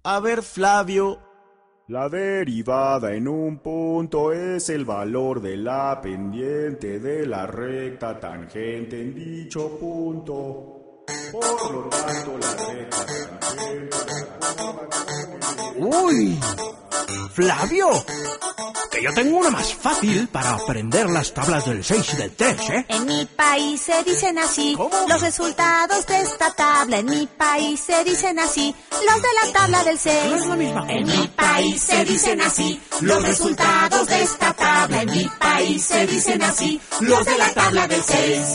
A ver, Flavio. La derivada en un punto es el valor de la pendiente de la recta tangente en dicho punto. Por lo tanto, la recta tangente... ¡Uy! ¡Flavio! Que yo tengo una más fácil para aprender las tablas del 6 y del 3, ¿eh? En mi país se dicen así. ¿Cómo? Los resultados de esta tabla. En mi país se dicen así. Los de la tabla del 6. No es la misma. En mi país se dicen así. Los resultados de esta tabla. En mi país se dicen así. Los de la tabla del 6.